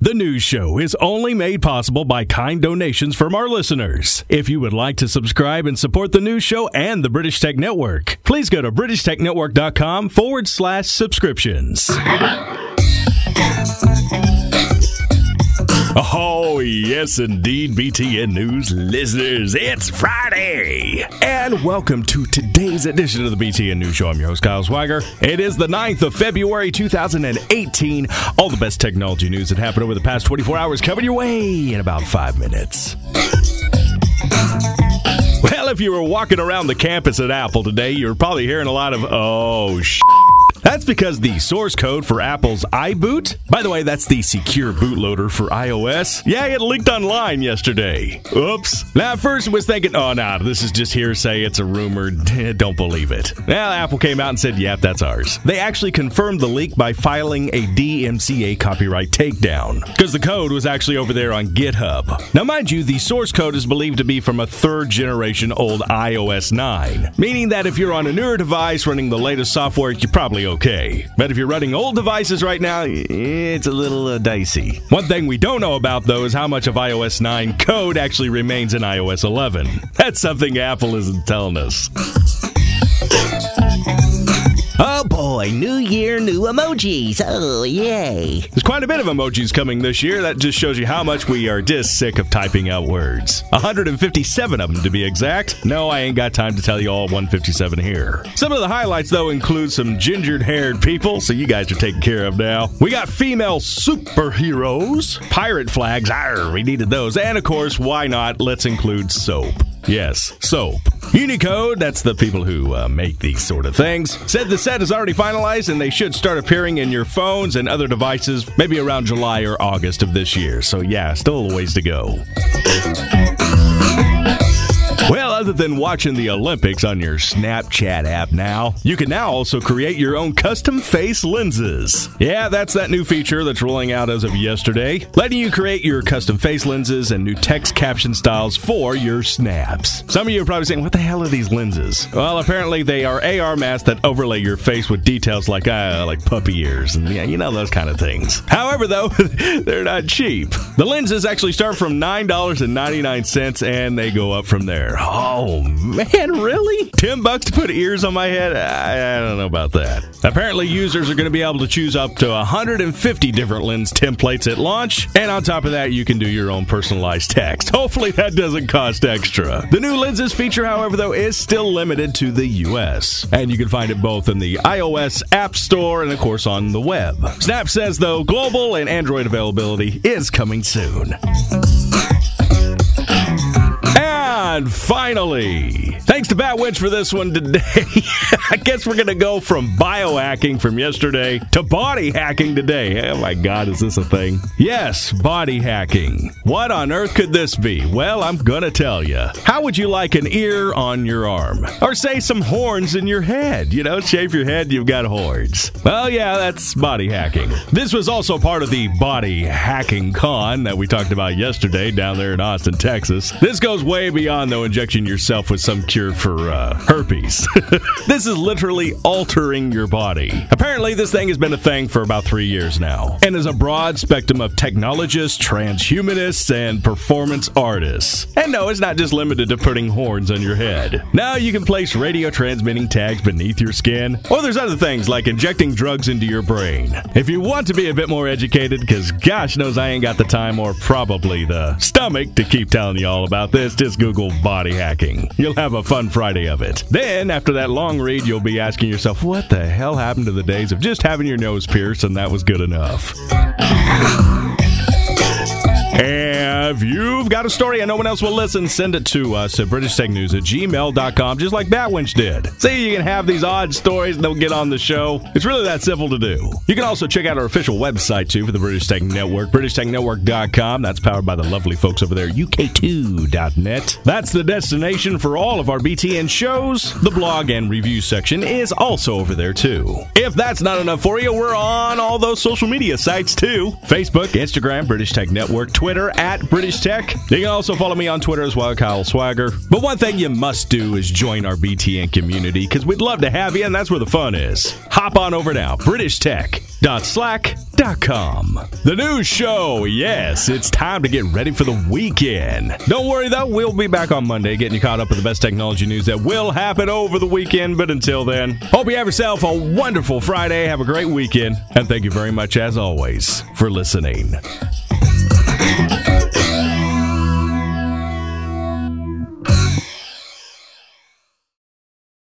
The news show is only made possible by kind donations from our listeners. If you would like to subscribe and support the news show and the British Tech Network, please go to BritishTechNetwork.com/subscriptions. Oh, yes, indeed, BTN News listeners. It's Friday. And welcome to today's edition of the BTN News Show. I'm your host, Kyle Swagger. It is the 9th of February, 2018. All the best technology news that happened over the past 24 hours coming your way in about 5 minutes. Well, if you were walking around the campus at Apple today, you're probably hearing a lot of, oh, That's because the source code for Apple's iBoot, by the way, that's the secure bootloader for iOS, it leaked online yesterday. Oops. Now, at first I was thinking, oh, no, this is just hearsay, it's a rumor, don't believe it. Well, Apple came out and said, yep, that's ours. They actually confirmed the leak by filing a DMCA copyright takedown, because the code was actually over there on GitHub. Now, mind you, the source code is believed to be from a third-generation old iOS 9, meaning that if you're on a newer device running the latest software, you're probably okay. But if you're running old devices right now, it's a little dicey. One thing we don't know about, though, is how much of iOS 9 code actually remains in iOS 11. That's something Apple isn't telling us. Oh boy, new year, new emojis. Oh, yay. There's quite a bit of emojis coming this year. That just shows you how much we are just sick of typing out words. 157 of them, to be exact. No, I ain't got time to tell you all 157 here. Some of the highlights, though, include some ginger-haired people, so you guys are taken care of now. We got female superheroes, pirate flags, we needed those. And, of course, why not? Let's include soap. Yes, soap. Unicode, that's the people who make these sort of things, said the set is already finalized and they should start appearing in your phones and other devices maybe around July or August of this year. So yeah, still a ways to go. Well, other than watching the Olympics on your Snapchat app now, you can now also create your own custom face lenses. Yeah, that's that new feature that's rolling out as of yesterday, letting you create your custom face lenses and new text caption styles for your snaps. Some of you are probably saying, what the hell are these lenses? Well, apparently they are AR masks that overlay your face with details like puppy ears and those kind of things. However, though, they're not cheap. The lenses actually start from $9.99 and they go up from there. Oh, man, really? $10 to put ears on my head? I don't know about that. Apparently, users are going to be able to choose up to 150 different lens templates at launch, and on top of that, you can do your own personalized text. Hopefully, that doesn't cost extra. The new lenses feature, however, though, is still limited to the U.S., and you can find it both in the iOS App Store and, of course, on the web. Snap says, though, global and Android availability is coming soon. And finally, thanks to Batwitch for this one today. I guess we're going to go from biohacking from yesterday to body hacking today. Oh my God, is this a thing? Yes, body hacking. What on earth could this be? Well, I'm going to tell you. How would you like an ear on your arm? Or say some horns in your head? Shave your head, you've got horns. Well, yeah, that's body hacking. This was also part of the Body Hacking Con that we talked about yesterday down there in Austin, Texas. This goes way beyond, though, injecting yourself with some cure for herpes. This is literally altering your body. Apparently, this thing has been a thing for about 3 years now, and is a broad spectrum of technologists, transhumanists, and performance artists. And no, it's not just limited to putting horns on your head. Now you can place radio transmitting tags beneath your skin, or there's other things like injecting drugs into your brain. If you want to be a bit more educated, because gosh knows I ain't got the time or probably the stomach to keep telling you all about this, just Google body hacking. You'll have a fun Friday of it. Then, after that long read, you'll be asking yourself, what the hell happened to the days of just having your nose pierced and that was good enough? If you've got a story and no one else will listen, send it to us at BritishTechNews@gmail.com, just like Batwinch did. See, you can have these odd stories and they'll get on the show. It's really that simple to do. You can also check out our official website, too, for the British Tech Network, BritishTechNetwork.com. That's powered by the lovely folks over there, UK2.net. That's the destination for all of our BTN shows. The blog and review section is also over there, too. If that's not enough for you, we're on all those social media sites, too. Facebook, Instagram, British Tech Network, Twitter, at British British Tech. You can also follow me on Twitter as well, Kyle Swagger. But one thing you must do is join our BTN community, because we'd love to have you, and that's where the fun is. Hop on over now, BritishTech.slack.com. The news show, yes, it's time to get ready for the weekend. Don't worry though, we'll be back on Monday getting you caught up with the best technology news that will happen over the weekend. But until then, hope you have yourself a wonderful Friday, have a great weekend, and thank you very much as always for listening.